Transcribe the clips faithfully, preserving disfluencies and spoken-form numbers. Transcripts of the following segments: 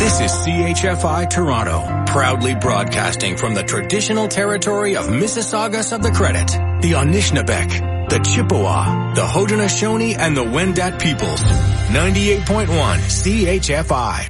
This is C H F I Toronto, proudly broadcasting from the traditional territory of Mississaugas of the Credit, the Anishinaabe, the Chippewa, the Haudenosaunee, and the Wendat peoples. ninety-eight point one C H F I.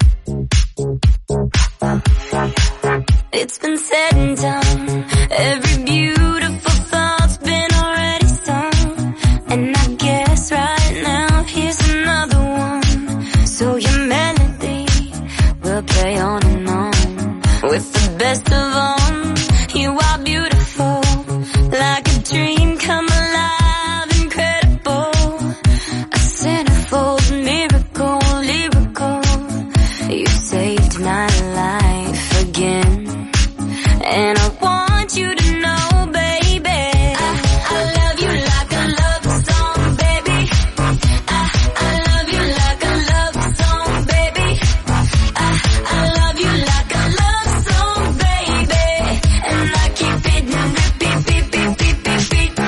It's been said and done. Every beautiful thought's been already sung. And I guess right now here's another one. So your melody will play on and on. With the best of them, you are beautiful. Like a dream come alive, incredible. A centerfold miracle, lyrical. You saved my life again. And I want you to know, baby, I, I love you like a love song, baby. I, I love you like a love song, baby. I, I love you like a love song, baby. And I keep it on repeat, beat, beat, beat, beat, beat. I,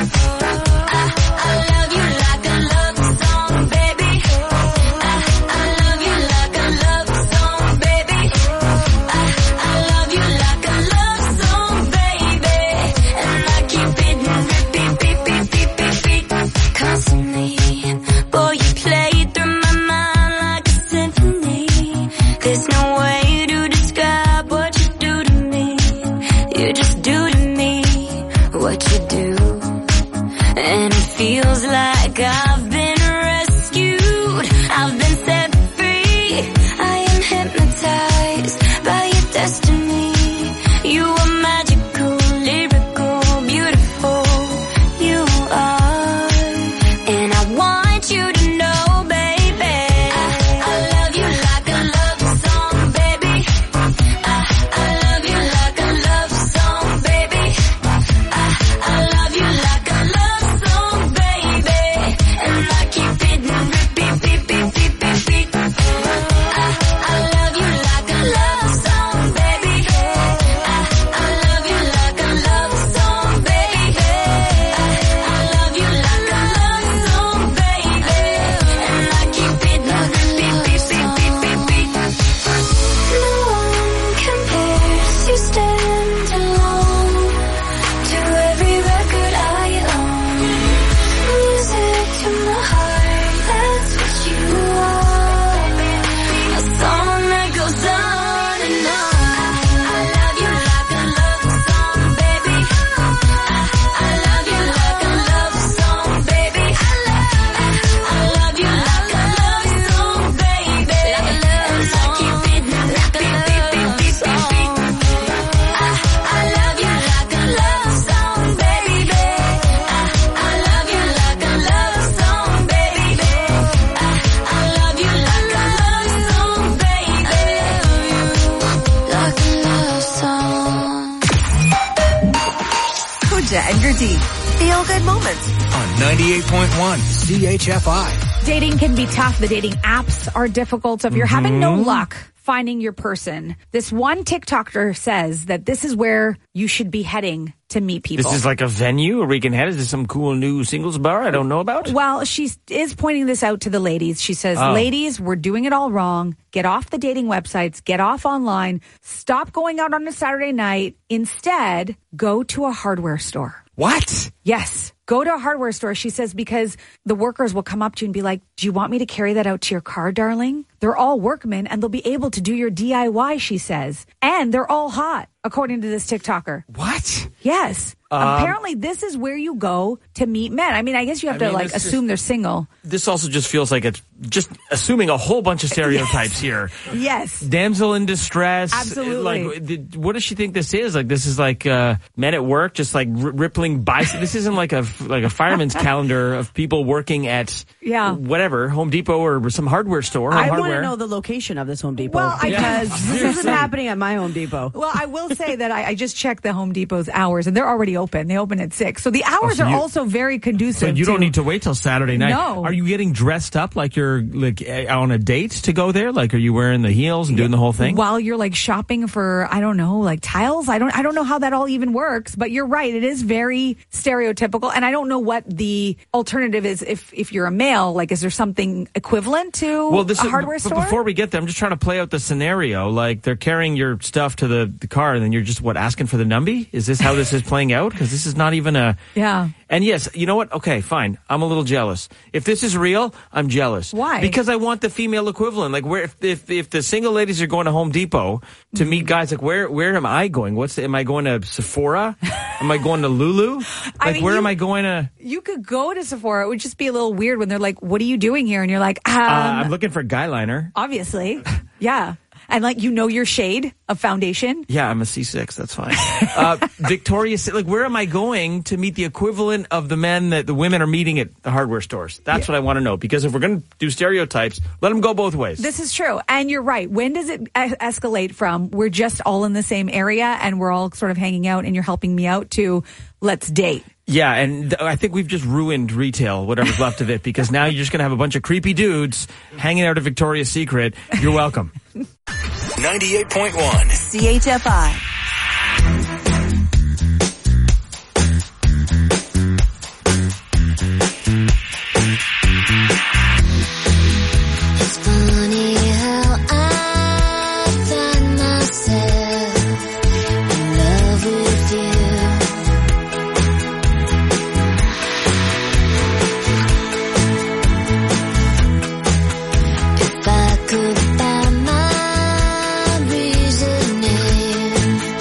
I love you like a love song, baby. I, I love you like a love song, baby. I, I love you like a love song, baby. And I keep it on repeat, beat, beat, beat, beat, beat. Constantly, boy, you play through my mind like a symphony. There's no way to describe what you do to me. You just do to me what you do. And it feels like I've been rescued. I've been set free. I am hypnotized by your destiny. You are magical, lyrical, beautiful. You are. And I want you to know, baby, I, I love you like a love song, baby. I, I love you like a love song, baby. I, I love you like a love song, baby. And I keep it on repeat, beat, beat, beat, beat, beat. I, I love you like a love song, baby. I, I love you like a love song, baby. I, I love you like a love song, baby. And I keep it on repeat, beat, beat, beat, beat, beat. No one compares, you stand alone to every record I own. Music to my heart, that's what you are. A song that goes on and on. I love you like a love song, baby. I, I love you like a love song, baby. I, I love you like a love song, baby. And I keep it like a beat, beat, beat, beat, beat, beat. I, I love you like a love song, baby. I, I love you like a love song, baby. I, I love you like a love song, baby. Like a love song. Kuja and Gurdeep. Feel good moments. On ninety-eight point one C H F I. Dating can be tough. The dating apps are difficult. So if you're having no luck finding your person, this one TikToker says that this is where you should be heading to meet people. This is like a venue where we can head. Is this some cool new singles bar I don't know about? Well, she is pointing this out to the ladies. She says, Oh. ladies, we're doing it all wrong. Get off the dating websites. Get off online. Stop going out on a Saturday night. Instead, go to a hardware store. What? Yes. Go to a hardware store, she says, because the workers will come up to you and be like, do you want me to carry that out to your car, darling? They're all workmen and they'll be able to do your D I Y, she says. And they're all hot, according to this TikToker. What? Yes. Um, Apparently, this is where you go to meet men. I mean, I guess you have I to, mean, like, it's assume just- they're single. This also just feels like it's just assuming a whole bunch of stereotypes here. Yes. Damsel in distress. Absolutely. Like, did- what does she think this is? Like, this is like uh, men at work, just like r- rippling bicycles. This isn't like a like a fireman's calendar of people working at Yeah. whatever Home Depot or some hardware store. Home I want hardware. to know the location of this Home Depot Well, I- because Yeah. this isn't Seriously. happening at my Home Depot. Well, I will say that I, I just checked the Home Depot's hours, and they're already open. They open at six. So the hours so are you- also very conducive. So you don't to- need to wait till Saturday night. No. Are you getting dressed up like you're like eh, on a date to go there? Like, are you wearing the heels and doing the whole thing? While you're like shopping for, I don't know, like tiles. I don't, I don't know how that all even works, but you're right. It is very stereotypical. And I don't know what the alternative is if, if you're a male. Like, is there something equivalent to well, this a is, hardware but store? Before we get there, I'm just trying to play out the scenario. Like, they're carrying your stuff to the, the car, and then you're just, what, asking for the numby? Is this how this is playing out? Because this is not even a... Yeah. And yes, you know what? Okay, fine. I'm a little jealous. If this is real, I'm jealous. Why? Because I want the female equivalent. Like, where if if, if the single ladies are going to Home Depot to Mm-hmm. meet guys, like where where am I going? What's the, am I going to Sephora? Am I going to Lulu? Like, I mean, where you- am I going to? You could go to Sephora. It would just be a little weird when they're like, what are you doing here? And you're like, um, Uh, I'm looking for guy liner. obviously. Yeah. And like, you know your shade of foundation. Yeah, I'm a C six. That's fine. Uh, Victoria's, like, where am I going to meet the equivalent of the men that the women are meeting at the hardware stores? That's what I want to know. Because if we're going to do stereotypes, let them go both ways. This is true. And you're right. When does it es- escalate from we're just all in the same area and we're all sort of hanging out and you're helping me out to let's date? Yeah, and th- I think we've just ruined retail, whatever's left of it, because now you're just going to have a bunch of creepy dudes hanging out at Victoria's Secret. You're welcome. ninety-eight point one. C H F I. It's funny how I find myself in love with you. If I could find my reasoning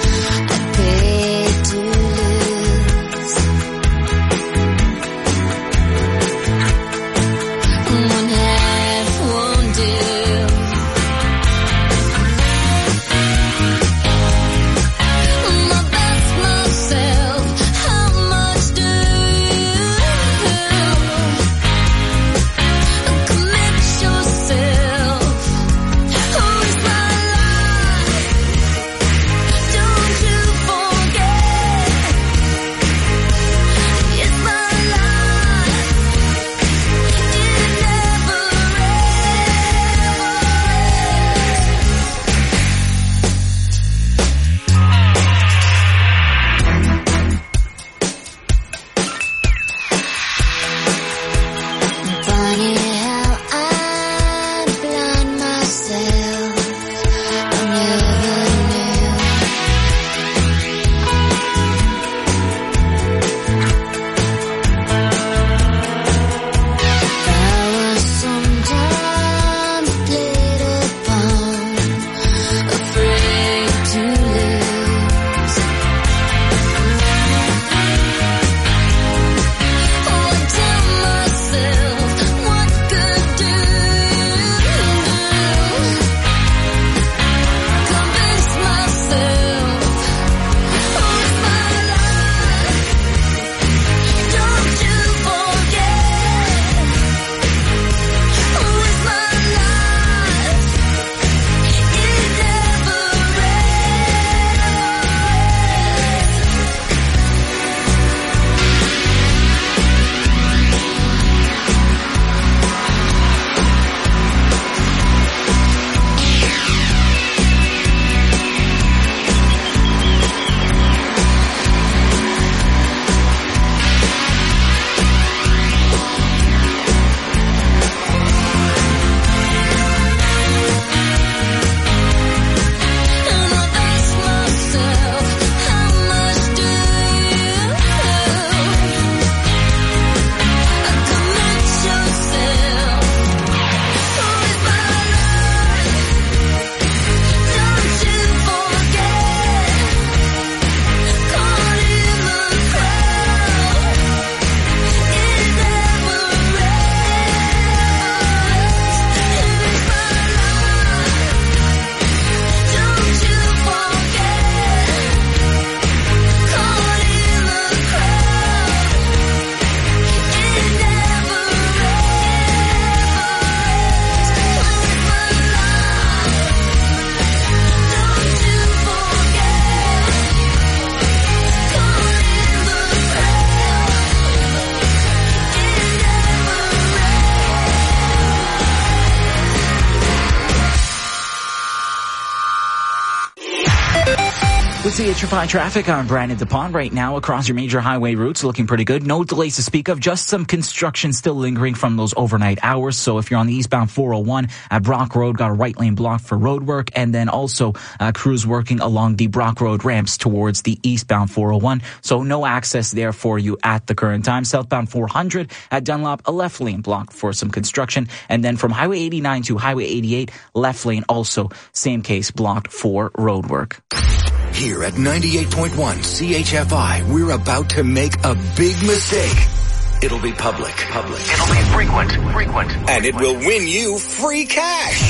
With C H F I traffic, I'm Brandon DePont. Right now across your major highway routes, looking pretty good. No delays to speak of, just some construction still lingering from those overnight hours. So if you're on the eastbound four oh one at Brock Road, got a right lane blocked for road work, and then also uh, crews working along the Brock Road ramps towards the eastbound four oh one. So no access there for you at the current time. Southbound four hundred at Dunlop, a left lane blocked for some construction. And then from Highway eighty-nine to Highway eighty-eight, left lane also, same case, blocked for road work. Here at ninety-eight point one C H F I, we're about to make a big mistake. It'll be public. Public. It'll be frequent. Frequent. And it will win you free cash.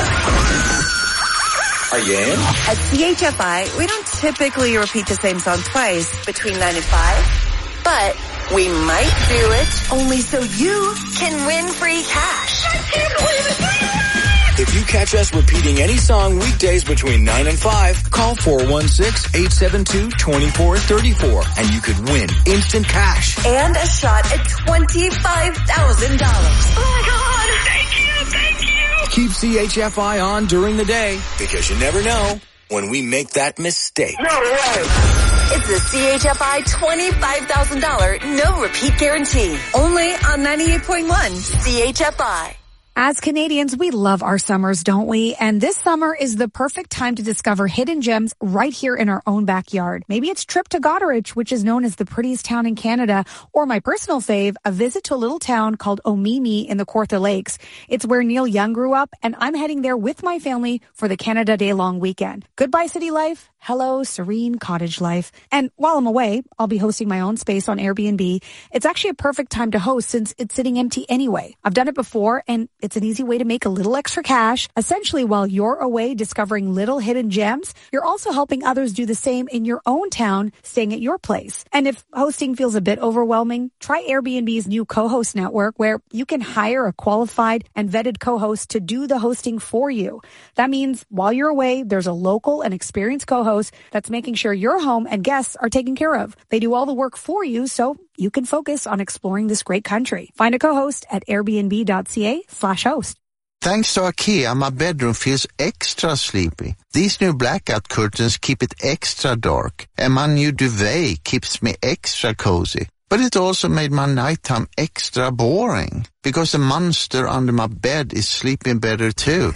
Are you in? At C H F I, we don't typically repeat the same song twice between nine and five, but we might do it only so you can win free cash. I can't believe it. If you catch us repeating any song weekdays between nine and five, call four one six, eight seven two, two four three four and you could win instant cash. And a shot at twenty-five thousand dollars. Oh my God! Thank you, thank you! Keep C H F I on during the day because you never know when we make that mistake. No way! It's the C H F I twenty-five thousand dollars no repeat guarantee. Only on ninety-eight point one C H F I. As Canadians, we love our summers, don't we? And this summer is the perfect time to discover hidden gems right here in our own backyard. Maybe it's a trip to Goderich, which is known as the prettiest town in Canada, or my personal fave, a visit to a little town called Omemee in the Kawartha Lakes. It's where Neil Young grew up, and I'm heading there with my family for the Canada Day long weekend. Goodbye, city life. Hello, serene cottage life. And while I'm away, I'll be hosting my own space on Airbnb. It's actually a perfect time to host since it's sitting empty anyway. I've done it before, and it's an easy way to make a little extra cash. Essentially, while you're away discovering little hidden gems, you're also helping others do the same in your own town, staying at your place. And if hosting feels a bit overwhelming, try Airbnb's new co-host network, where you can hire a qualified and vetted co-host to do the hosting for you. That means while you're away, there's a local and experienced co-host that's making sure your home and guests are taken care of. They do all the work for you, so you can focus on exploring this great country. Find a co-host at airbnb.ca slash host. Thanks to IKEA, my bedroom feels extra sleepy. These new blackout curtains keep it extra dark, and my new duvet keeps me extra cozy. But it also made my nighttime extra boring, because the monster under my bed is sleeping better too.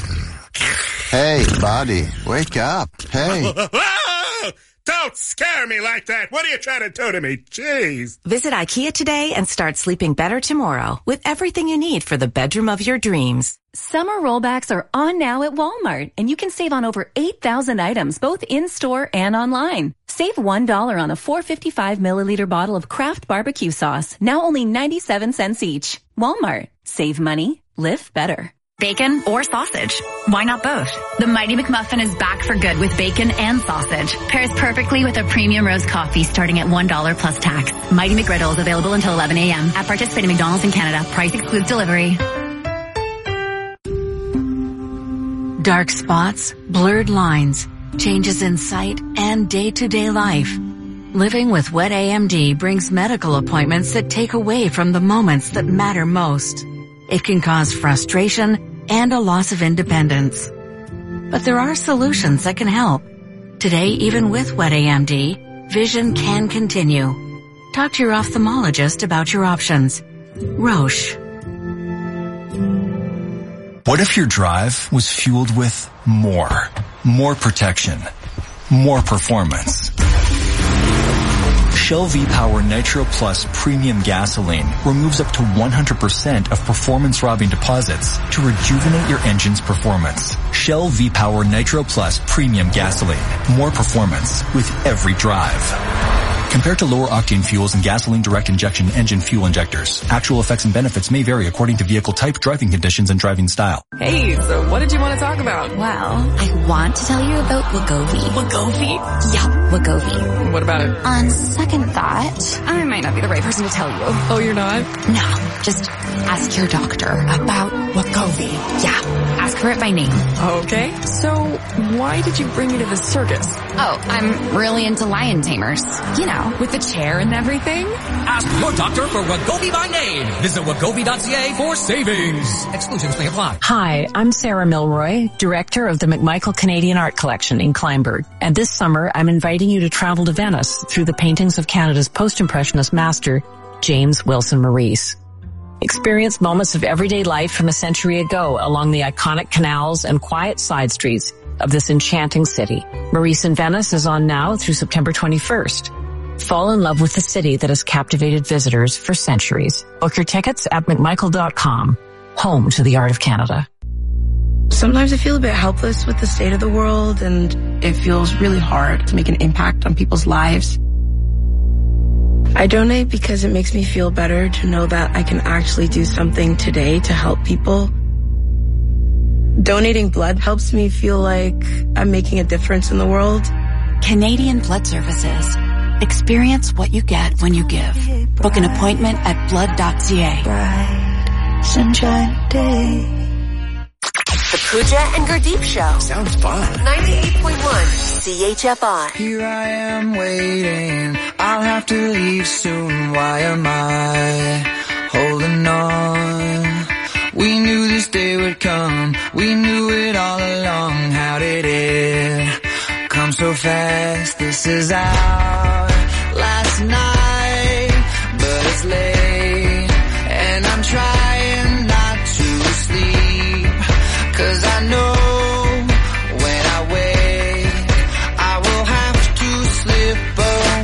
Hey, buddy, wake up. Hey. Don't scare me like that. What are you trying to do to me? Jeez. Visit IKEA today and start sleeping better tomorrow with everything you need for the bedroom of your dreams. Summer rollbacks are on now at Walmart, and you can save on over eight thousand items, both in-store and online. Save one dollar on a four hundred fifty-five milliliter bottle of Kraft barbecue sauce, now only ninety-seven cents each. Walmart. Save money. Live better. Bacon or sausage? Why not both? The Mighty McMuffin is back for good with bacon and sausage. Pairs perfectly with a premium roast coffee starting at one dollar plus tax. Mighty McGriddle is available until eleven a.m. at participating McDonald's in Canada. Price excludes delivery. Dark spots, blurred lines, changes in sight, and day-to-day life. Living with wet A M D brings medical appointments that take away from the moments that matter most. It can cause frustration and a loss of independence. But there are solutions that can help. Today, even with wet A M D, vision can continue. Talk to your ophthalmologist about your options. Roche. What if your drive was fueled with more? More protection. More performance. Shell V-Power Nitro Plus Premium Gasoline removes up to one hundred percent of performance-robbing deposits to rejuvenate your engine's performance. Shell V-Power Nitro Plus Premium Gasoline. More performance with every drive. Compared to lower octane fuels and gasoline direct injection engine fuel injectors, actual effects and benefits may vary according to vehicle type, driving conditions, and driving style. Hey, so what did you want to talk about? Well, I want to tell you about Wegovy. Wegovy? Yeah, Wegovy. What about it? On second thought, I might not be the right person to tell you. Oh, you're not? No, just ask your doctor about Wegovy. Yeah, ask her it by name. Okay, so why did you bring me to the circus? Oh, I'm really into lion tamers. You know, now, with the chair and everything. Ask your doctor for Wegovy by name. Visit wegovy dot c a for savings. Exclusions may apply. Hi, I'm Sarah Milroy, director of the McMichael Canadian Art Collection in Kleinburg. And this summer, I'm inviting you to travel to Venice through the paintings of Canada's post-impressionist master, James Wilson Maurice. Experience moments of everyday life from a century ago along the iconic canals and quiet side streets of this enchanting city. Maurice in Venice is on now through September twenty-first. Fall in love with the city that has captivated visitors for centuries. Book your tickets at mcmichael dot com, home to the art of Canada. Sometimes I feel a bit helpless with the state of the world, and it feels really hard to make an impact on people's lives. I donate because it makes me feel better to know that I can actually do something today to help people. Donating blood helps me feel like I'm making a difference in the world. Canadian Blood Services. Experience what you get when you give. Book an appointment at blood dot c a. Bright, sunshine day. The Pooja and Gurdeep Show. Sounds fun. ninety-eight point one C H F I. Here I am waiting. I'll have to leave soon. Why am I holding on? We knew this day would come. We knew it all along. How did it come so fast? This is our last night, but it's late, and I'm trying not to sleep, 'cause I know when I wake, I will have to slip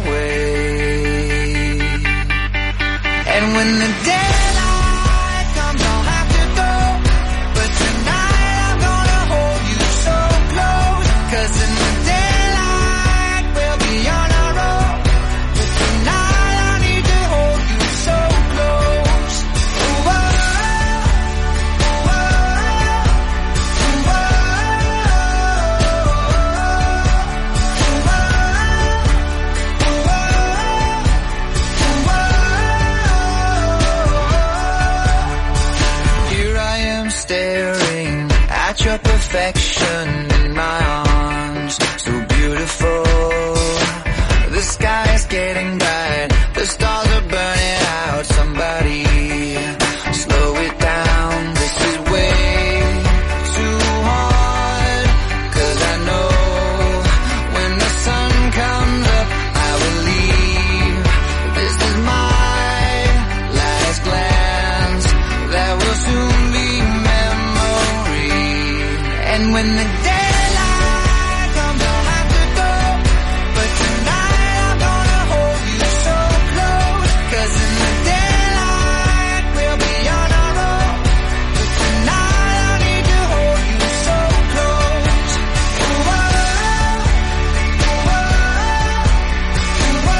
away. And when the daylight comes, I'll have to go, but tonight I'm gonna hold you so close, 'cause in the daylight we'll be on our own, but tonight I need to hold you so close. Ooh, oh, staring at your perfection in my arms, so beautiful. The sky is getting bright, the stars are burning out. Somebody slow it down, this is way too hard, 'cause I know when the sun comes up, I will leave. This is my last glance, that will soon be memory. And when the daylight comes, I'll have to go, but tonight I'm gonna hold you so close, 'cause in the daylight we'll be on our own, but tonight I need to hold you so close. Ooh, oh, ooh, oh, ooh,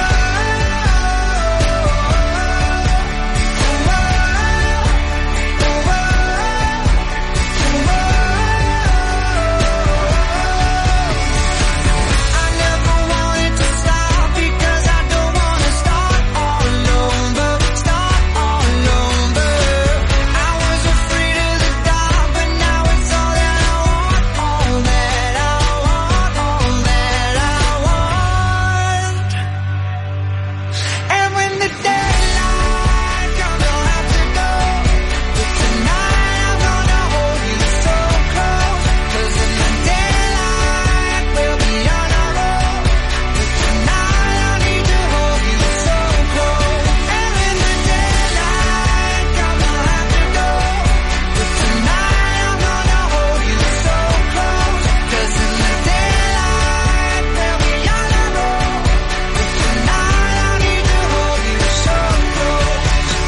I never wanted to stop, because I don't wanna start all over, start all over. I was afraid of the dark, but now it's all that I want, all that I want, all that I want. And when the daylight comes, I'll have to go, but tonight I'm gonna hold you so close, 'cause in the daylight we'll be on our own, but tonight I need to hold you so close. And when the daylight comes, I'll have to go, but tonight I'm gonna hold you so close, 'cause in the daylight we'll be on our own, but tonight I need to hold you so close.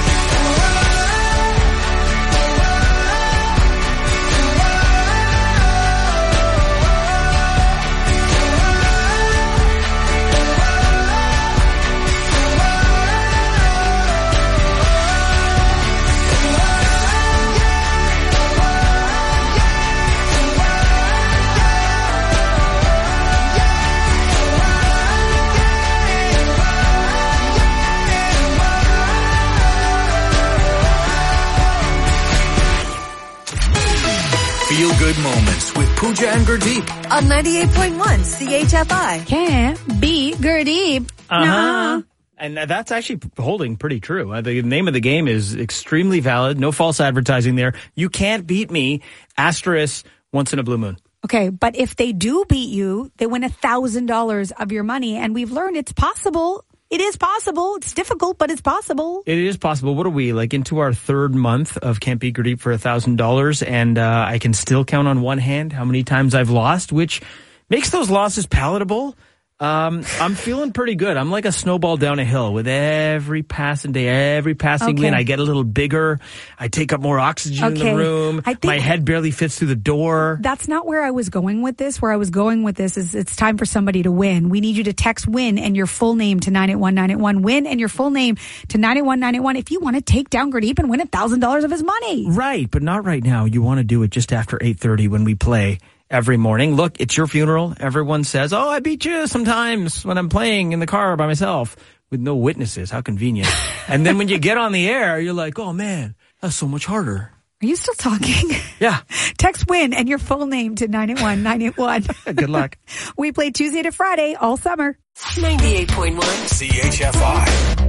Feel good moments with Pooja and Gurdeep. On ninety-eight point one C H F I. Can't beat Gurdeep. Uh-huh. And that's actually holding pretty true. Uh, the name of the game is extremely valid. No false advertising there. You can't beat me. Asterisk once in a blue moon. Okay, but if they do beat you, they win one thousand dollars of your money. And we've learned it's possible. It is possible. It's difficult, but it's possible. It is possible. What are we, like into our third month of Can't Beat Gurdeep for one thousand dollars? And uh, I can still count on one hand how many times I've lost, which makes those losses palatable. Um, I'm feeling pretty good. I'm like a snowball down a hill. With every passing day, every passing Okay. win, I get a little bigger. I take up more oxygen in Okay. the room. I think- My head barely fits through the door. That's not where I was going with this. Where I was going with this is it's time for somebody to win. We need you to text WIN and your full name to nine eight one nine eight one. WIN and your full name to nine eight one nine eight one if you want to take down Gurdeep and win one thousand dollars of his money. Right, but not right now. You want to do it just after eight thirty when we play every morning. Look, it's your funeral. Everyone says, oh, I beat you sometimes when I'm playing in the car by myself with no witnesses. How convenient. And then when you get on the air, you're like, oh, man, that's so much harder. Are you still talking? Yeah. Text WIN and your full name to nine eight one nine eight one. Good luck. We play Tuesday to Friday all summer. ninety-eight point one C H F I.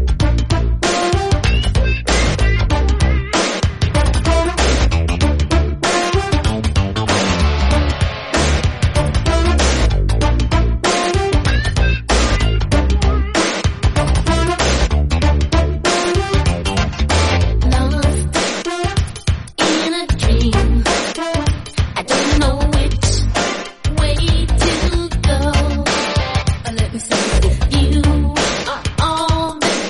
In a dream, I don't know which way to go. But let me say, if you are all that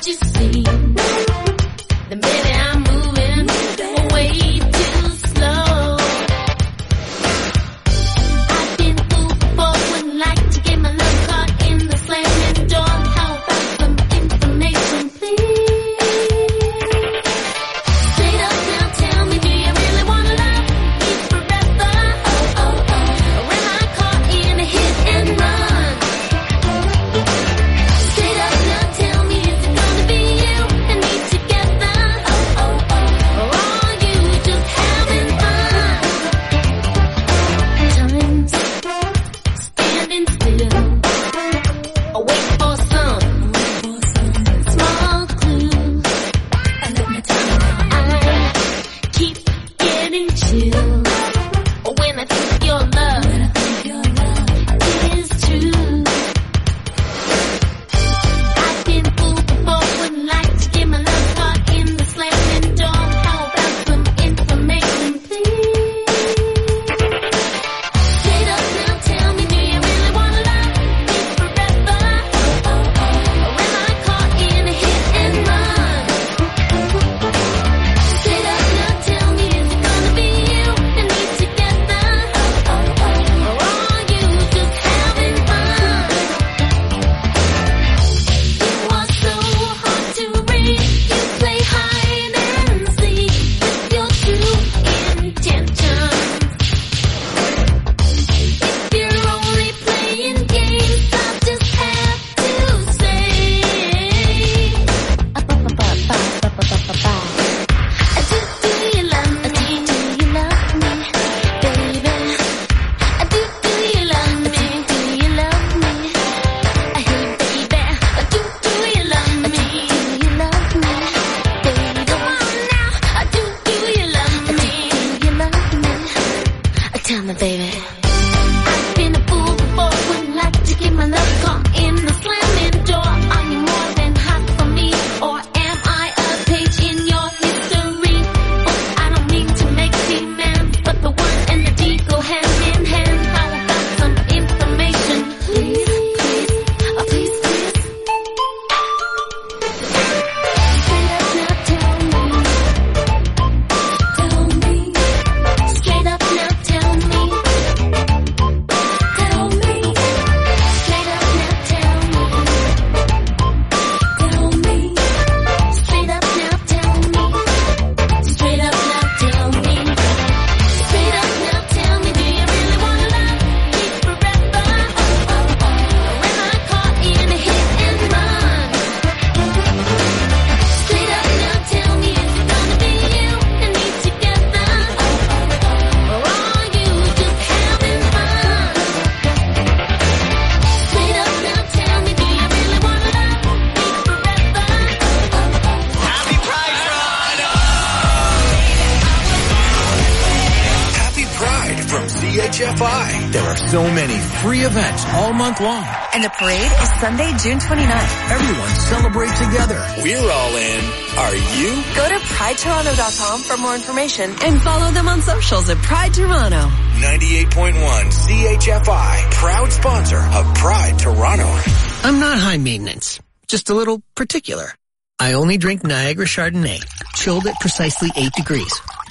So many free events all month long. And the parade is Sunday, June twenty-ninth. Everyone celebrate together. We're all in. Are you? Go to pride toronto dot com for more information. And follow them on socials at Pride Toronto. ninety-eight point one C H F I, proud sponsor of Pride Toronto. I'm not high maintenance, just a little particular. I only drink Niagara Chardonnay, chilled at precisely eight degrees.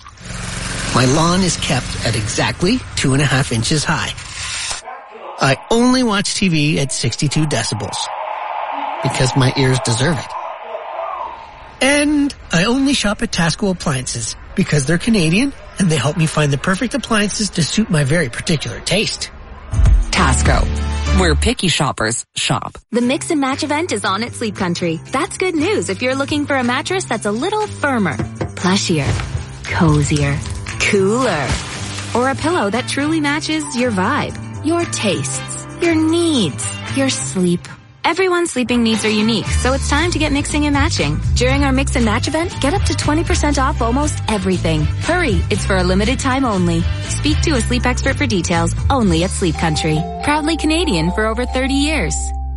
My lawn is kept at exactly two and a half inches high. I only watch T V at sixty-two decibels because my ears deserve it. And I only shop at Tasco Appliances because they're Canadian and they help me find the perfect appliances to suit my very particular taste. Tasco, where picky shoppers shop. The Mix and Match event is on at Sleep Country. That's good news if you're looking for a mattress that's a little firmer, plushier, cozier, cooler, or a pillow that truly matches your vibe, your tastes, your needs, your sleep. Everyone's sleeping needs are unique, so it's time to get mixing and matching. During our Mix and Match event, get up to twenty percent off almost everything. Hurry, it's for a limited time only. Speak to a sleep expert for details, only at Sleep Country. Proudly Canadian for over thirty years.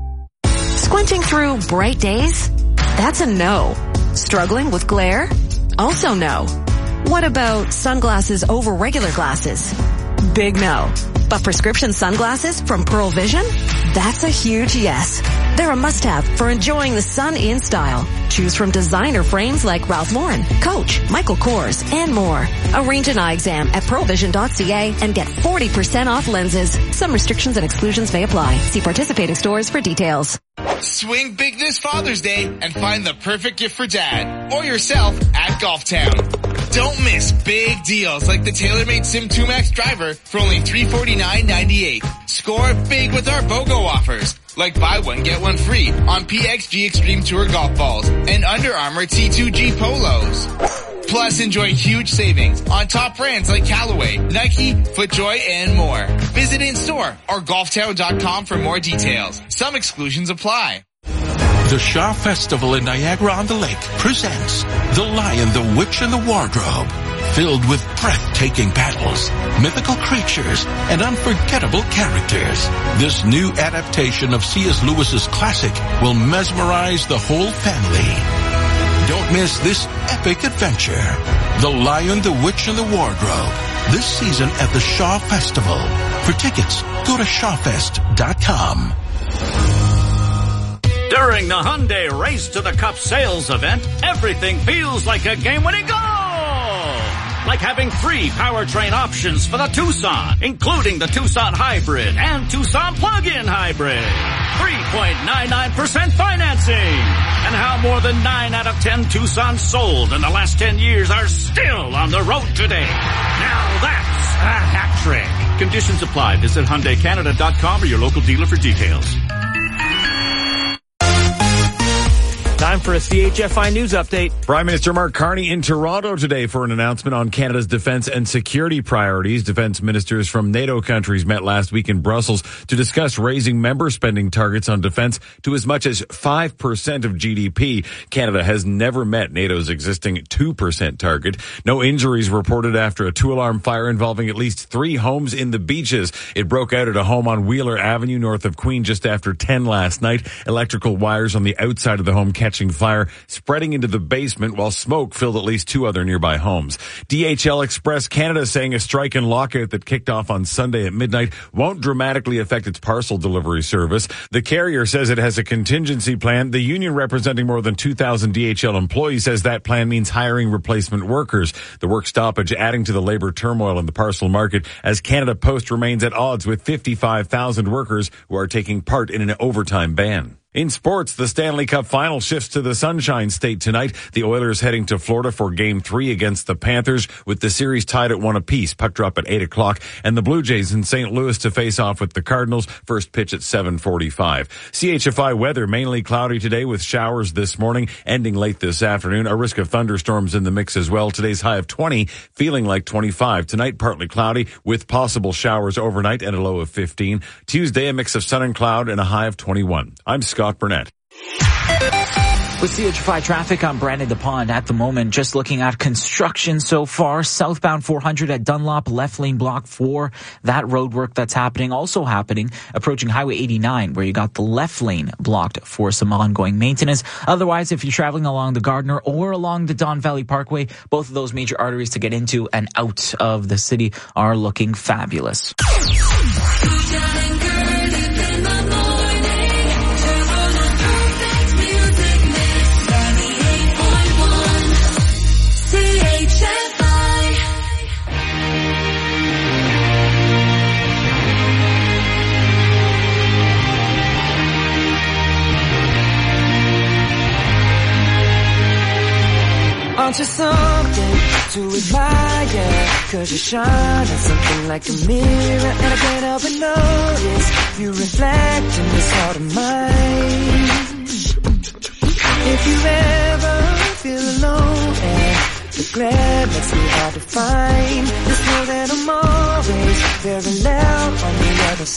Squinting through bright days? That's a no. Struggling with glare? Also no. What about sunglasses over regular glasses? Big no. But prescription sunglasses from Pearl Vision? That's a huge yes. They're a must-have for enjoying the sun in style. Choose from designer frames like Ralph Lauren, Coach, Michael Kors, and more. Arrange an eye exam at pearl vision dot c a and get forty percent off lenses. Some restrictions and exclusions may apply. See participating stores for details. Swing big this Father's Day and find the perfect gift for dad or yourself at Golf Town. Don't miss big deals like the TaylorMade Sim two Max driver for only three hundred forty-nine ninety-eight. Score big with our BOGO offers, like buy one, get one free on P X G Extreme Tour golf balls and Under Armour T two G polos. Plus, enjoy huge savings on top brands like Callaway, Nike, FootJoy, and more. Visit in-store or golf town dot com for more details. Some exclusions apply. The Shaw Festival in Niagara-on-the-Lake presents The Lion, the Witch, and the Wardrobe, filled with breathtaking battles, mythical creatures, and unforgettable characters. This new adaptation of C S Lewis's classic will mesmerize the whole family. Don't miss this epic adventure. The Lion, the Witch, and the Wardrobe, this season at the Shaw Festival. For tickets, go to shaw fest dot com. During the Hyundai Race to the Cup sales event, everything feels like a game-winning goal! Like having three powertrain options for the Tucson, including the Tucson Hybrid and Tucson Plug-in Hybrid. three point nine nine percent financing. And how more than nine out of ten Tucsons sold in the last ten years are still on the road today. Now that's a hat trick. Conditions apply. Visit Hyundai Canada dot com or your local dealer for details. Time for a C H F I News update. Prime Minister Mark Carney in Toronto today for an announcement on Canada's defense and security priorities. Defense ministers from NATO countries met last week in Brussels to discuss raising member spending targets on defense to as much as five percent of G D P. Canada has never met NATO's existing two percent target. No injuries reported after a two-alarm fire involving at least three homes in the Beaches. It broke out at a home on Wheeler Avenue north of Queen just after ten last night. Electrical wires on the outside of the home catching fire, spreading into the basement while smoke filled at least two other nearby homes. D H L Express Canada saying a strike and lockout that kicked off on Sunday at midnight won't dramatically affect its parcel delivery service. The carrier says it has a contingency plan. The union representing more than two thousand D H L employees says that plan means hiring replacement workers. The work stoppage adding to the labor turmoil in the parcel market as Canada Post remains at odds with fifty-five thousand workers who are taking part in an overtime ban. In sports, the Stanley Cup final shifts to the Sunshine State tonight. The Oilers heading to Florida for Game three against the Panthers, with the series tied at one apiece. Puck drop at eight o'clock. And the Blue Jays in Saint Louis to face off with the Cardinals. First pitch at seven forty-five. C H F I weather, mainly cloudy today with showers this morning, ending late this afternoon. A risk of thunderstorms in the mix as well. Today's high of twenty, feeling like twenty-five. Tonight, partly cloudy with possible showers overnight and a low of fifteen. Tuesday, a mix of sun and cloud and a high of twenty-one. I'm Scott Burnett. With C H five traffic, I'm Brandon DePond. At the moment, just looking at construction so far. Southbound four hundred at Dunlop, left lane block four. That road work that's happening, also happening, approaching Highway eighty-nine, where you got the left lane blocked for some ongoing maintenance. Otherwise, if you're traveling along the Gardner or along the Don Valley Parkway, both of those major arteries to get into and out of the city are looking fabulous. Aren't you something to admire? Cause you shine on something like a mirror, and I can't help but notice you reflect in this heart of mine. If you ever feel alone and the glare makes me hard to find, just know that I'm always very loud on the other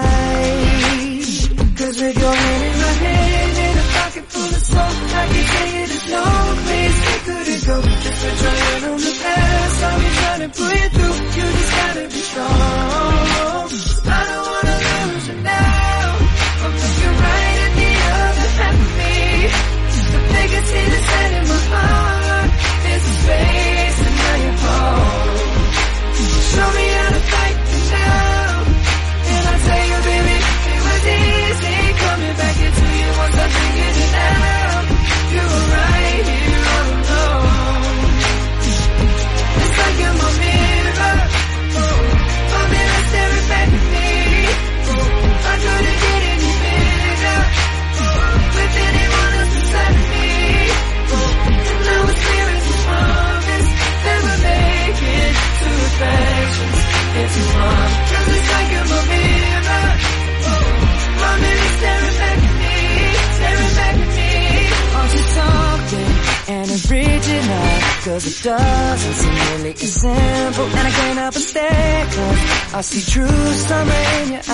side. Cause with your hand in my hand and a pocket full of soul, I can tell you there's no place we couldn't go. Just put your hand on the past, I'll be trying to pull you through. You just gotta be strong. I don't wanna lose you now. I'm looking right at the other half of me. The biggest thing that's set in my heart is the space and now you're home. Show me how to fight this now. And I tell you, baby, it was easy coming back into you once I figured it out. You were right here all alone. It's like you're my mirror. My mirror staring back at me. I couldn't get any bigger with anyone else beside me. And now it's clear as a promise that we're making two reflections into one. Cause it's like you're my mirror. My mirror staring back at me, staring back at me. Aren't you something and original? Cause it doesn't seem really as simple. And I can't help but stare, cause I see true summer in your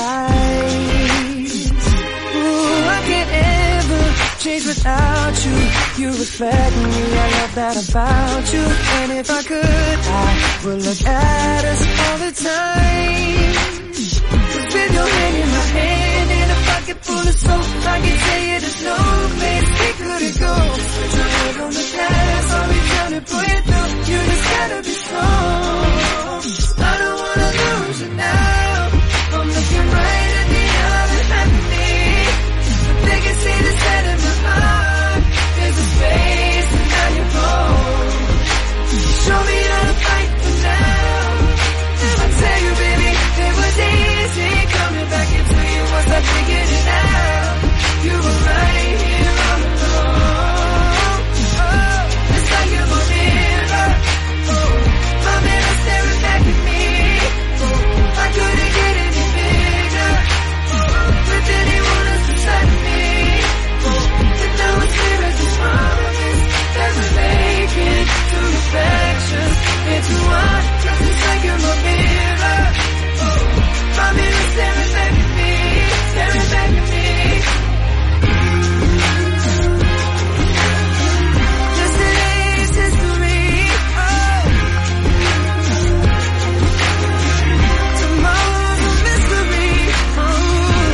eyes. Ooh, I can't ever change without you. You reflect me, I love that about you. And if I could, I would look at us all the time. Cause with your hand in my hand and a pocket full of soap, I can tell you there's no place we couldn't go. Just put your head on the past, I'll be trying to pull you through. You just gotta be strong. I don't wanna lose you now. I'm looking right at the other half of me. The biggest thing that's set in my heart is the space and now you're home. Show me how to fight for now. I tell you, baby, it was easy coming back into you once I figured it out. You were right here all alone. Oh, it's like you're my mirror. Oh, my mirror staring back at me. Oh, I couldn't get any bigger with anyone else beside me. Oh, and now it's clear as a promise that we're making two reflections into one. Cause it's like you're my mirror. Oh, my mirror staring back at me, staring back at me. Yesterday's history. Oh, tomorrow's a mystery. Oh,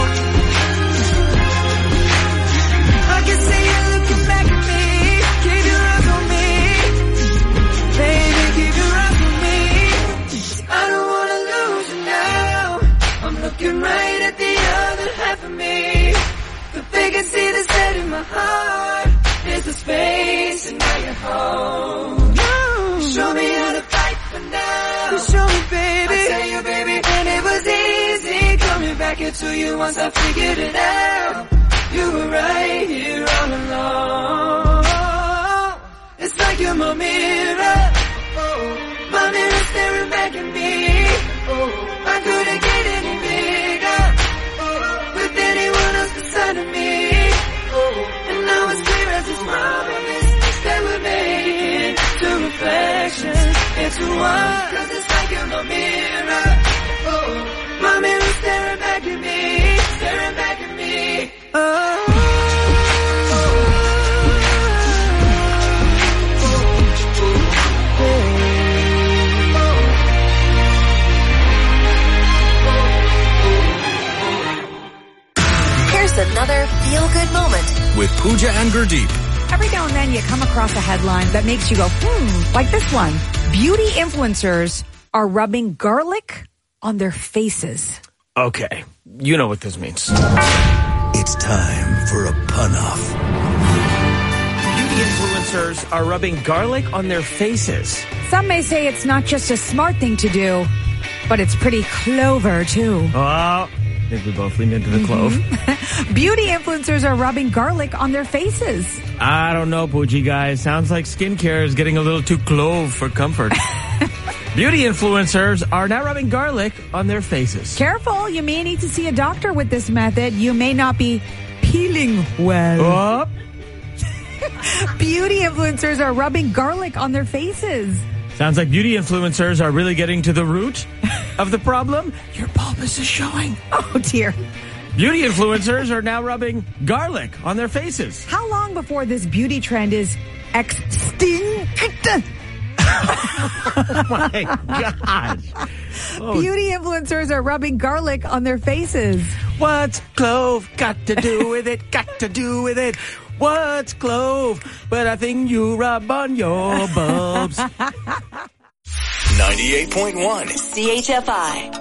I can see you looking back at me. Keep your eyes on me, baby. Keep your eyes on me. I don't wanna lose you now. I'm looking right at the other half of me. The vacancy that's set in my heart is the space, and now you're home. No. Show me how to fight for now. You show me, baby. I tell you, baby, and it was easy coming back into you once I figured it out. You were right here all along. It's like you're my mirror. Oh, my mirror staring back at me. Oh, I couldn't get any bigger with anyone else beside of me. And now it's clear as this promise that we're making two reflections into one. Cause it's like you're my mirror. Oh, my mirror staring back at me, staring back at me. Oh, Here's another feel-good moment with Pooja and Gurdeep. Every now and then you come across a headline that makes you go, hmm, like this one. Beauty influencers are rubbing garlic on their faces. Okay, you know what this means. It's time for a pun-off. Beauty influencers are rubbing garlic on their faces. Some may say it's not just a smart thing to do, but it's pretty clover, too. Oh, I think we both leaned into the clove. Mm-hmm. Beauty influencers are rubbing garlic on their faces. I don't know, Pooji, guys. Sounds like skincare is getting a little too clove for comfort. Beauty influencers are now rubbing garlic on their faces. Careful, you may need to see a doctor with this method. You may not be peeling well. Oh. Beauty influencers are rubbing garlic on their faces. Sounds like beauty influencers are really getting to the root of the problem. Your bulbous is showing. Oh, dear. Beauty influencers are now rubbing garlic on their faces. How long before this beauty trend is extinct? Oh, my gosh. Oh. Beauty influencers are rubbing garlic on their faces. What's clove got to do with it? Got to do with it? What's clove but a thing you rub on your bulbs? ninety-eight point one C H F I.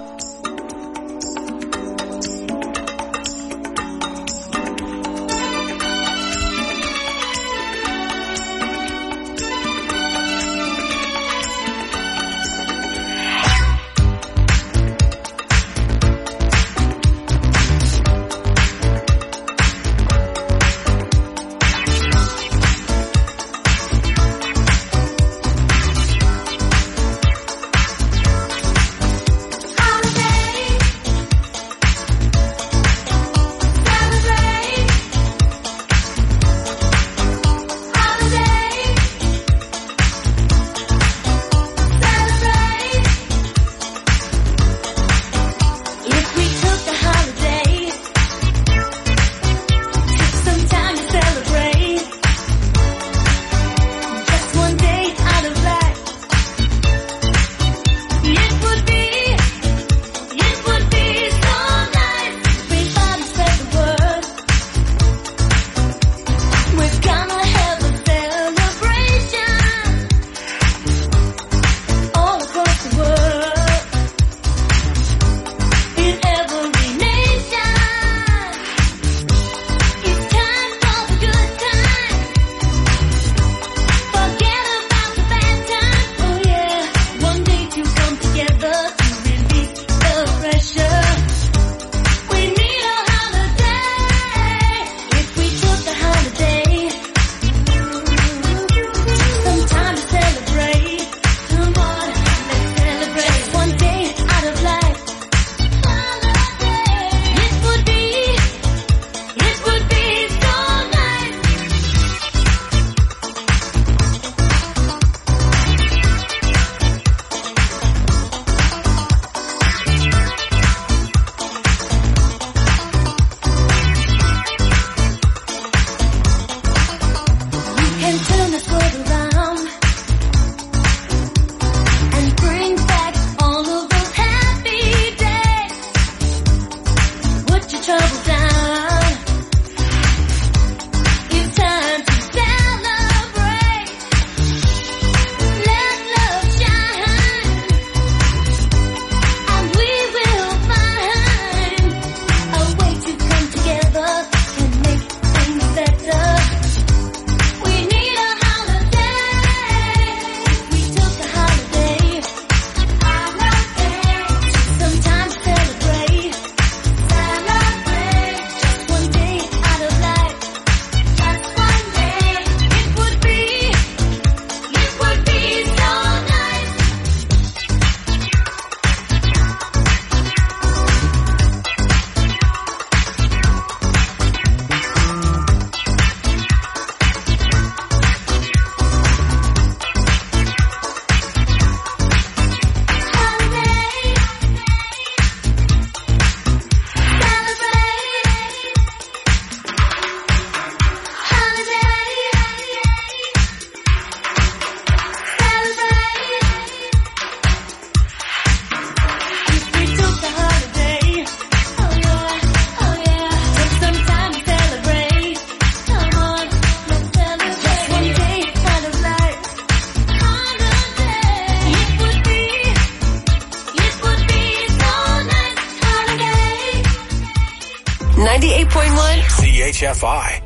ninety-eight point one C H F I.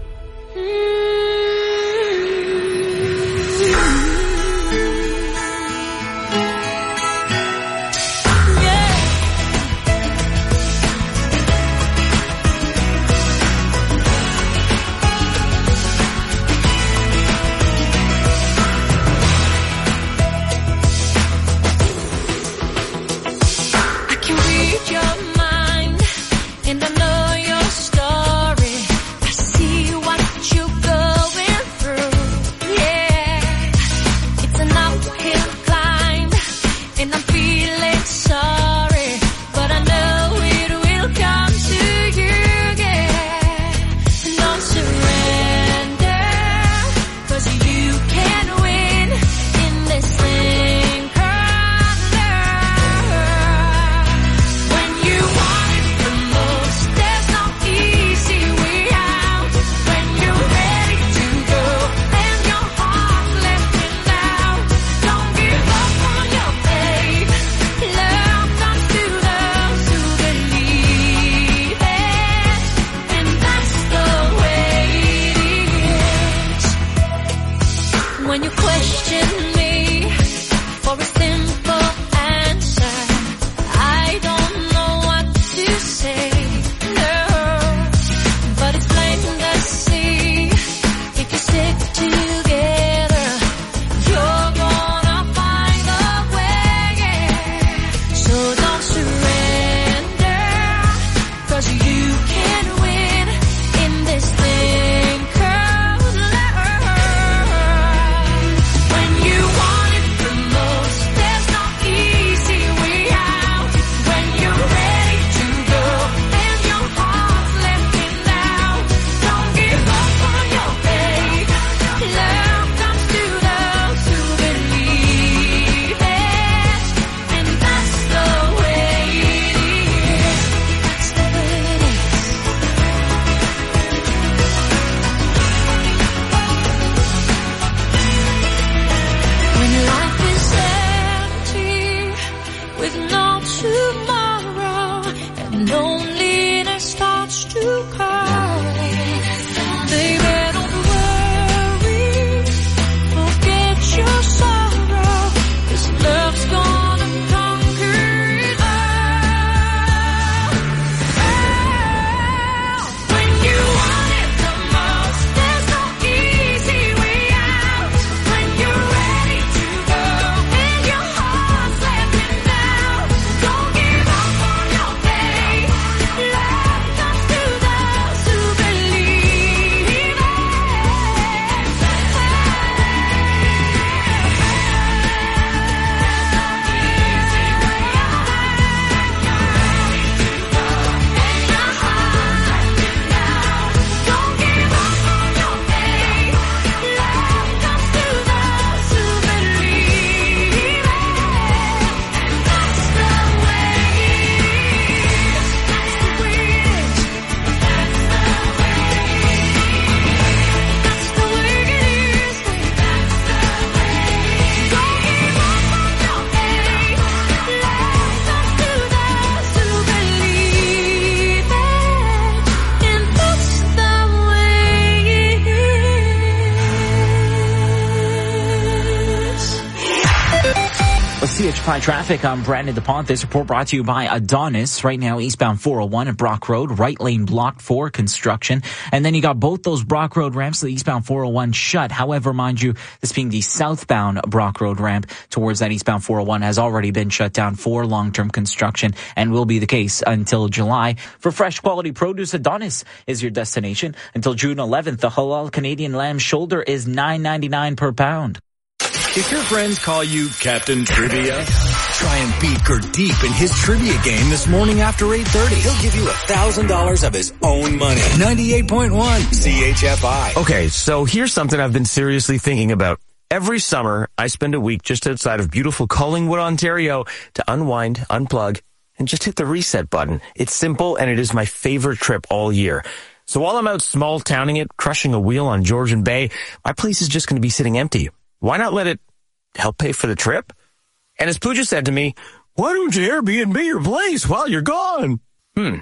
C H F I Traffic, I'm Brandon DuPont. This report brought to you by Adonis. Right now, eastbound four oh one at Brock Road, right lane blocked for construction. And then you got both those Brock Road ramps, the eastbound four oh one shut. However, mind you, this being the southbound Brock Road ramp towards that eastbound four oh one has already been shut down for long-term construction and will be the case until July. For fresh quality produce, Adonis is your destination. Until June eleventh, the halal Canadian lamb shoulder is nine ninety-nine per pound. If your friends call you Captain Trivia, try and beat Gurdeep in his trivia game this morning after eight thirty. He'll give you one thousand dollars of his own money. ninety-eight point one C H F I. Okay, so here's something I've been seriously thinking about. Every summer, I spend a week just outside of beautiful Collingwood, Ontario to unwind, unplug, and just hit the reset button. It's simple, and it is my favorite trip all year. So while I'm out small-towning it, crushing a wheel on Georgian Bay, my place is just going to be sitting empty. Why not let it help pay for the trip? And as Pooja said to me, why don't you Airbnb your place while you're gone? Hmm.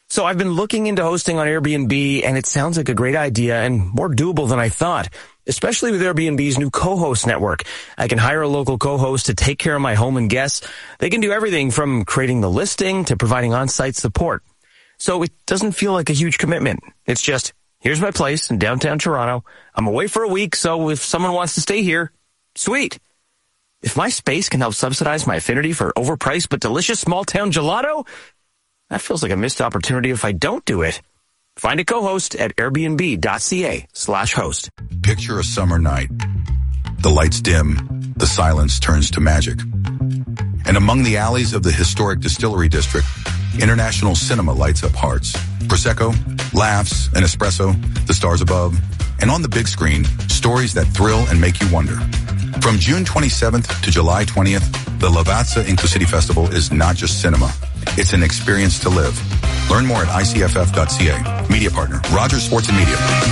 So I've been looking into hosting on Airbnb, and it sounds like a great idea and more doable than I thought, especially with Airbnb's new co-host network. I can hire a local co-host to take care of my home and guests. They can do everything from creating the listing to providing on-site support. So it doesn't feel like a huge commitment. It's just, here's my place in downtown Toronto. I'm away for a week, so if someone wants to stay here, sweet. If my space can help subsidize my affinity for overpriced but delicious small-town gelato, that feels like a missed opportunity if I don't do it. Find a co-host at airbnb.ca slash host. Picture a summer night. The lights dim. The silence turns to magic. And among the alleys of the historic Distillery District, international cinema lights up hearts. Prosecco, laughs, an espresso, the stars above, and on the big screen, stories that thrill and make you wonder. From June twenty-seventh to July twentieth, the Lavazza Inclusivity Festival is not just cinema. It's an experience to live. Learn more at I C F F dot C A. Media partner, Rogers Sports and Media.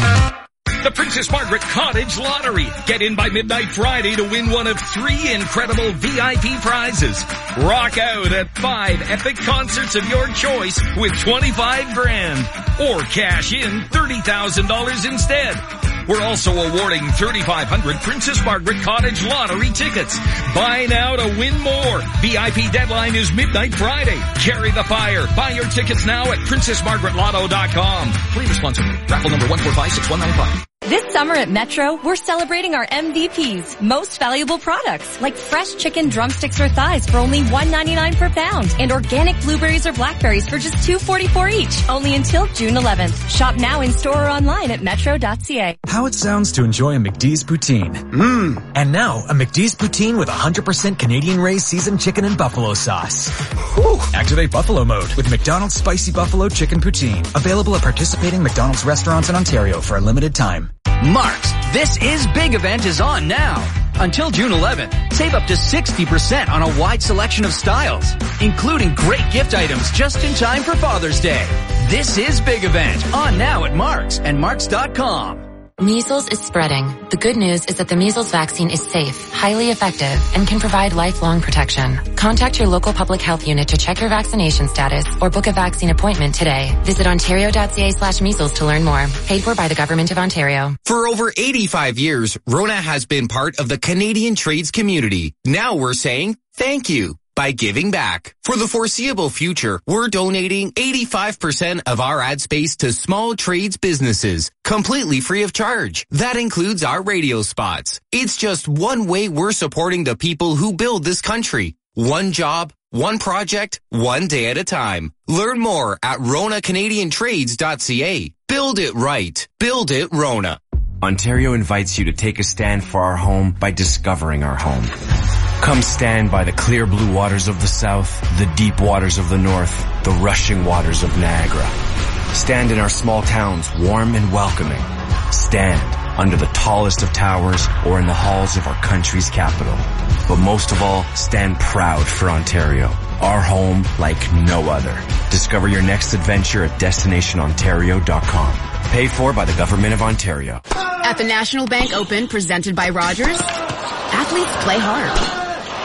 The Princess Margaret Cottage Lottery. Get in by midnight Friday to win one of three incredible V I P prizes. Rock out at five epic concerts of your choice with twenty-five grand. Or cash in thirty thousand dollars instead. We're also awarding thirty-five hundred Princess Margaret Cottage Lottery tickets. Buy now to win more. V I P deadline is midnight Friday. Carry the fire. Buy your tickets now at princess margaret lotto dot com. Please responsibly. Raffle number one four five six one nine five. This summer at Metro, we're celebrating our M V Ps, most valuable products, like fresh chicken drumsticks or thighs for only one ninety-nine per pound, and organic blueberries or blackberries for just two forty-four each, only until June eleventh. Shop now in store or online at metro dot c a. How it sounds to enjoy a McD's poutine. Mmm. And now, a McD's poutine with one hundred percent Canadian-raised seasoned chicken and buffalo sauce. Whew. Activate Buffalo mode with McDonald's Spicy Buffalo Chicken Poutine. Available at participating McDonald's restaurants in Ontario for a limited time. Mark's This Is Big event is on now. Until June eleventh, save up to sixty percent on a wide selection of styles, including great gift items just in time for Father's Day. This Is Big event on now at Mark's and marks dot com. Measles is spreading. The good news is that the measles vaccine is safe, highly effective, and can provide lifelong protection. Contact your local public health unit to check your vaccination status or book a vaccine appointment today. Visit ontario dot c a slash measles to learn more. Paid for by the Government of Ontario. For over eighty-five years, Rona has been part of the Canadian trades community. Now we're saying thank you by giving back. For the foreseeable future, we're donating eighty-five percent of our ad space to small trades businesses, completely free of charge. That includes our radio spots. It's just one way we're supporting the people who build this country. One job, one project, one day at a time. Learn more at rona canadian trades dot c a. Build it right. Build it Rona. Ontario invites you to take a stand for our home by discovering our home. Come stand by the clear blue waters of the south, the deep waters of the north, the rushing waters of Niagara. Stand in our small towns, warm and welcoming. Stand under the tallest of towers or in the halls of our country's capital. But most of all, stand proud for Ontario, our home like no other. Discover your next adventure at destination ontario dot com. Paid for by the Government of Ontario. At the National Bank Open, presented by Rogers, athletes play hard.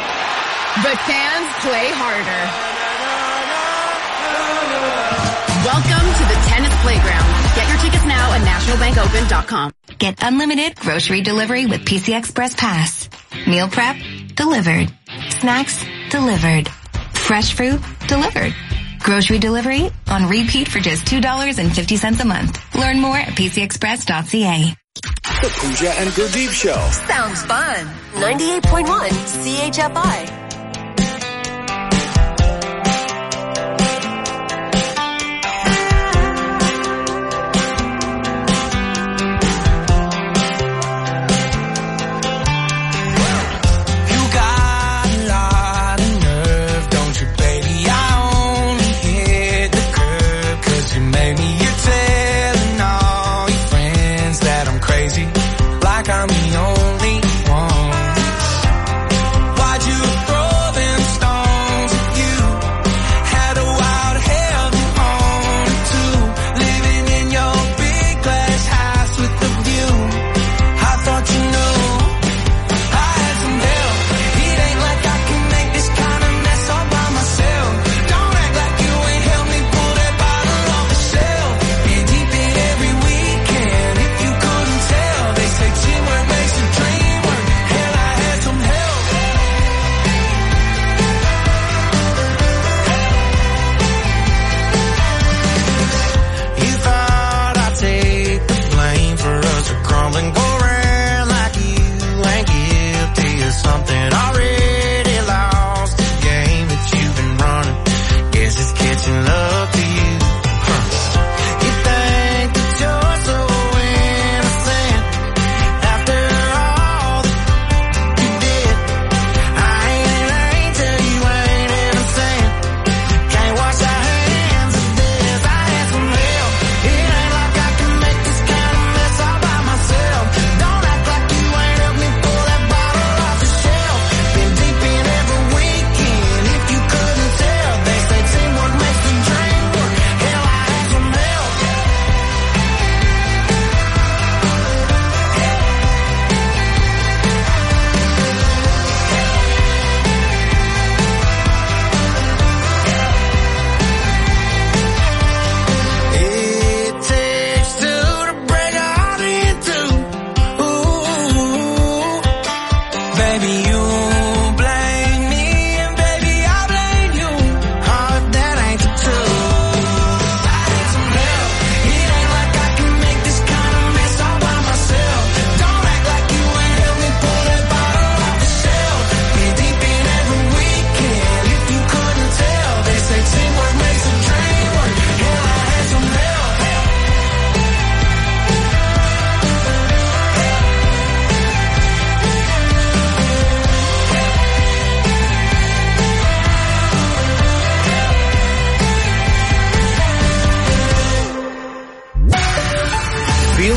But fans play harder. Welcome to the tennis playground. Get your tickets now at national bank open dot com. Get unlimited grocery delivery with P C Express Pass. Meal prep, delivered. Snacks, delivered. Fresh fruit, delivered. Grocery delivery on repeat for just two dollars and fifty cents a month. Learn more at p c express dot c a. The Pooja and Gurdeep Show. Sounds fun. ninety-eight point one C H F I. I'm the only one. Why'd you throw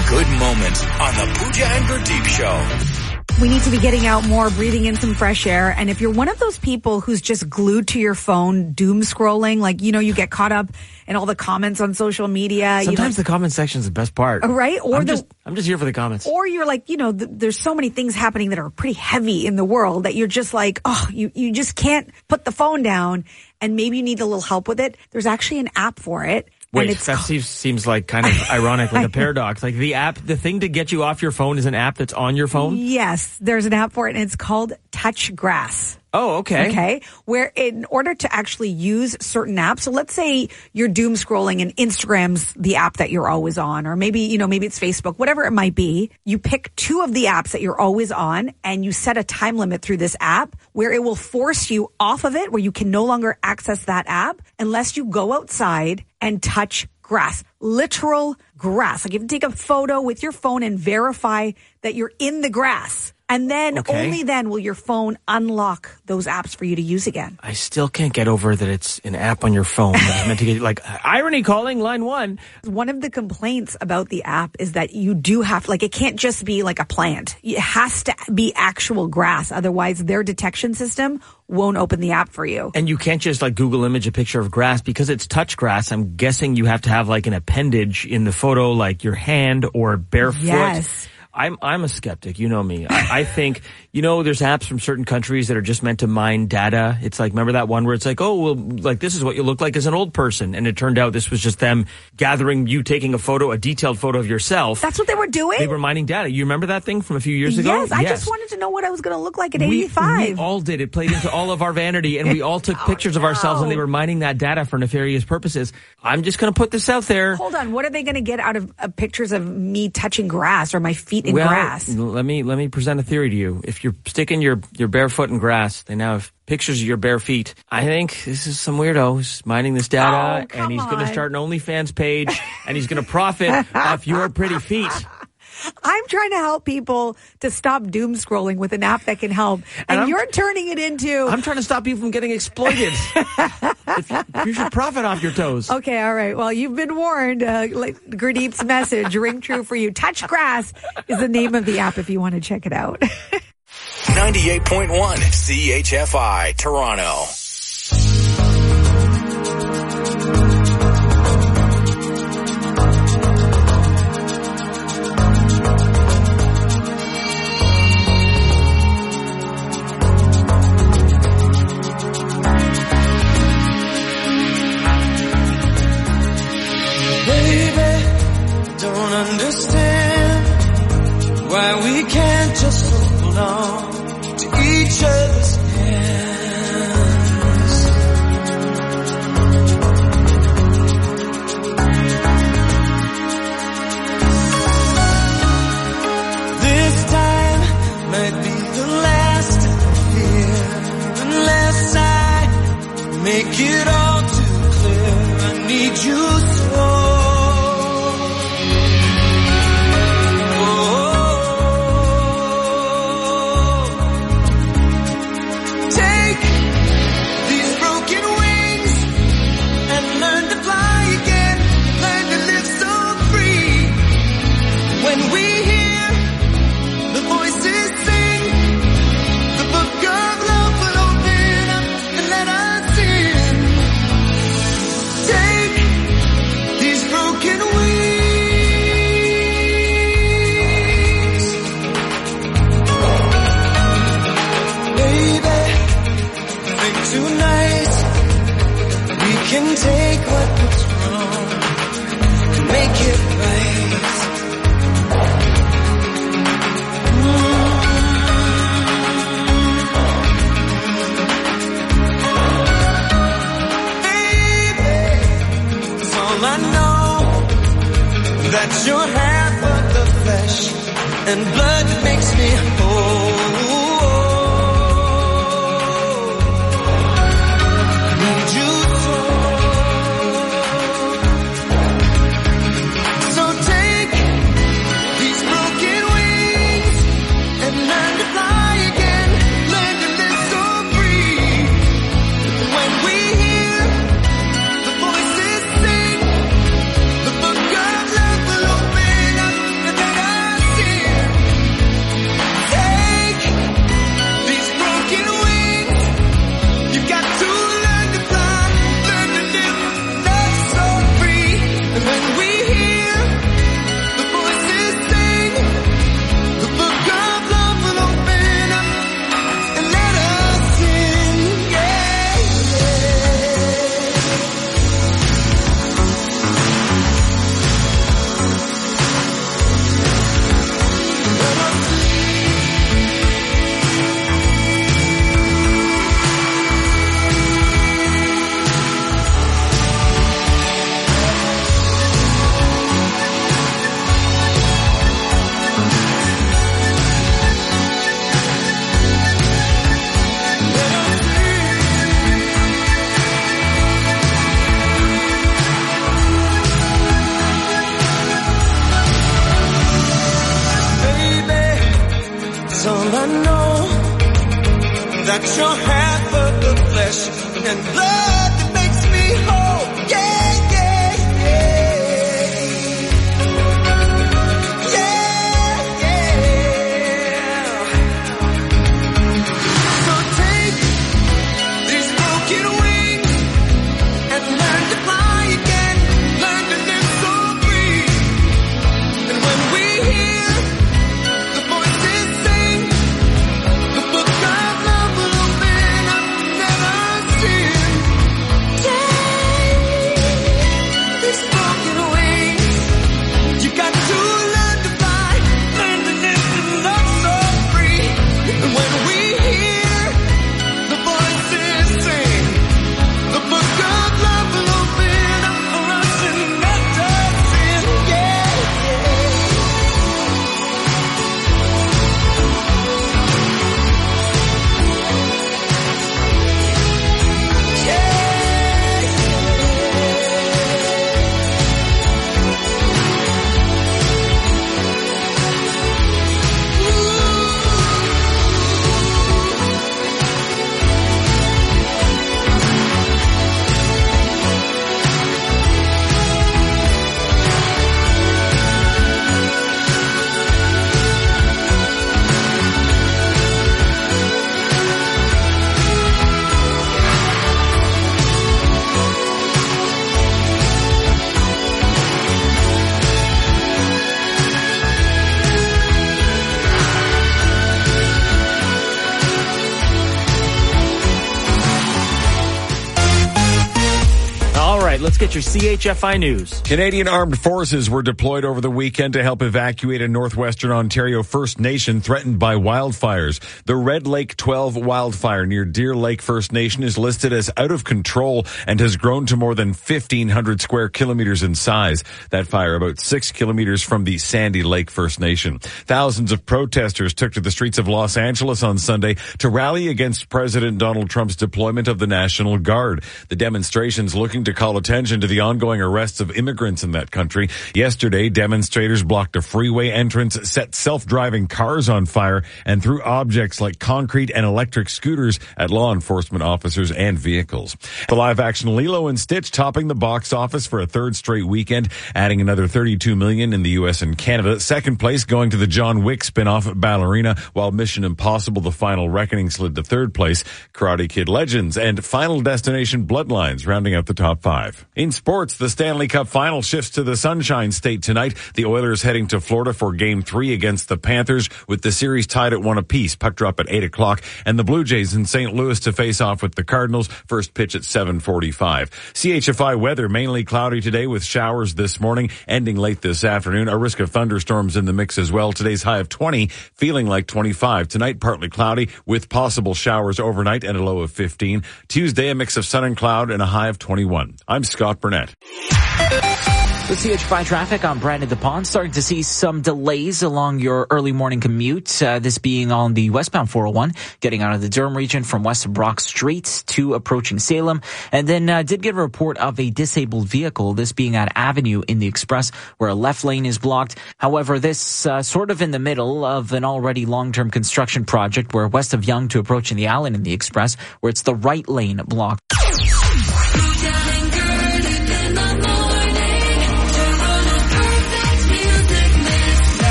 good moment on the Pooja and Gurdeep Show. We need to be getting out more, breathing in some fresh air. And if you're one of those people who's just glued to your phone, doom scrolling, like, you know, you get caught up in all the comments on social media. Sometimes you the comment section is the best part. Right? Or I'm, the, just, I'm just here for the comments. Or you're like, you know, th- there's so many things happening that are pretty heavy in the world that you're just like, oh, you, you just can't put the phone down, and maybe you need a little help with it. There's actually an app for it. Wait, and it's that called- seems, seems like kind of ironic, like a paradox. Like the app, the thing to get you off your phone is an app that's on your phone? Yes, there's an app for it, and it's called Touch Grass. Oh, okay. Okay. Where in order to actually use certain apps, so let's say you're doom scrolling and Instagram's the app that you're always on, or maybe, you know, maybe it's Facebook, whatever it might be. You pick two of the apps that you're always on, and you set a time limit through this app where it will force you off of it, where you can no longer access that app unless you go outside and touch grass. Literal grass. Like you have to take a photo with your phone and verify that you're in the grass. And then Okay. only then will your phone unlock those apps for you to use again. I still can't get over that it's an app on your phone that's meant to get, like, irony calling, line one. One of the complaints about the app is that you do have, like, it can't just be like a plant. It has to be actual grass. Otherwise, their detection system won't open the app for you. And you can't just like Google image a picture of grass because it's touch grass. I'm guessing you have to have like an appendage in the photo, like your hand or barefoot. Yes. I'm I'm a skeptic. You know me. I, I think, you know, there's apps from certain countries that are just meant to mine data. It's like, remember that one where it's like, oh, well, like this is what you look like as an old person. And it turned out this was just them gathering you taking a photo, a detailed photo of yourself. That's what they were doing? They were mining data. You remember that thing from a few years ago? Yes, I just wanted to know what I was going to look like at We- eighty-five. We all did. It played into all of our vanity, and we all took pictures of ourselves, and they were mining that data for nefarious purposes. I'm just going to put this out there. Hold on. What are they going to get out of uh, pictures of me touching grass or my feet in well, grass? let me let me present a theory to you. If you're sticking your, your bare foot in grass, they now have pictures of your bare feet. I think this is some weirdo who's mining this data, Oh, and he's going to on. start an OnlyFans page, and he's going to profit off your pretty feet. I'm trying to help people to stop doom scrolling with an app that can help. And, And I'm- you're turning it into... I'm trying to stop you from getting exploited. if you, you should profit off your toes. Okay, all right. Well, you've been warned. Uh, like Gurdeep's message, ring true for you. Touch Grass is the name of the app if you want to check it out. ninety-eight point one C H F I, Toronto. Baby, don't understand why we can't just hold on to each other's hands. This time might be the last here, unless I make it all too clear. I need you so. Take these broken wings and learn to fly again, learn to live so free. When we hear the voices sing, the book of love will open up and let us in. Take these broken wings, baby. Think tonight we can take what was wrong and make it right. Baby, it's all I know, that you're half of the flesh and blood that makes me whole. Need you so. So take these broken wings and learn to fly again, learn to live so free. When we hear the voices sing, the book of love will open up and got your hand full of flesh and blood that makes me whole. Yeah, yeah, yeah. Yeah, yeah. So take these broken wings and learn to fly again. Learn to live so free. And when we hear the voices sing, the book of love will open up and let us in. Take these broken wings. You got to learn to fly, learn to live and love so free. And when we hear the voices sing, the book of love will open up for us and let us in. Yeah, All right, let's get your C H F I news. Canadian Armed Forces were deployed over the weekend to help evacuate a northwestern Ontario First Nation threatened by wildfires. The Red Lake twelve wildfire near Deer Lake First Nation is listed as out of control and has grown to more than fifteen hundred square kilometers in size. That fire about six kilometers from the Sandy Lake First Nation. Thousands of protesters took to the streets of Los Angeles on Sunday to rally against President Donald Trump's deployment of the National Guard. The demonstrations looking to call attention to the ongoing arrests of immigrants in that country. Yesterday, demonstrators blocked a freeway entrance, set self-driving cars on fire, and threw objects like concrete and electric scooters at law enforcement officers and vehicles. The live-action Lilo and Stitch topping the box office for a third straight weekend, adding another thirty-two million dollars in the U S and Canada. Second place going to the John Wick spin-off Ballerina, while Mission Impossible: The Final Reckoning slid to third place. Karate Kid Legends and Final Destination Bloodlines rounding out the top five. In sports, the Stanley Cup final shifts to the Sunshine State tonight. The Oilers heading to Florida for Game three against the Panthers, with the series tied at one apiece. Puck drop at eight o'clock. And the Blue Jays in Saint Louis to face off with the Cardinals. First pitch at seven forty-five. C H F I weather, mainly cloudy today with showers this morning, ending late this afternoon. A risk of thunderstorms in the mix as well. Today's high of twenty, feeling like twenty-five. Tonight, partly cloudy with possible showers overnight and a low of fifteen. Tuesday, a mix of sun and cloud and a high of twenty-one. I'm Scott Burnett. With C H F I traffic, I'm Brandon DePont. Starting to see some delays along your early morning commute. Uh, this being on the westbound four oh one, getting out of the Durham region from west of Brock Street to approaching Salem. And then uh, did get a report of a disabled vehicle, this being at Avenue in the Express, where a left lane is blocked. However, this uh, sort of in the middle of an already long-term construction project where west of Yonge to approaching the Allen in the Express, where it's the right lane blocked.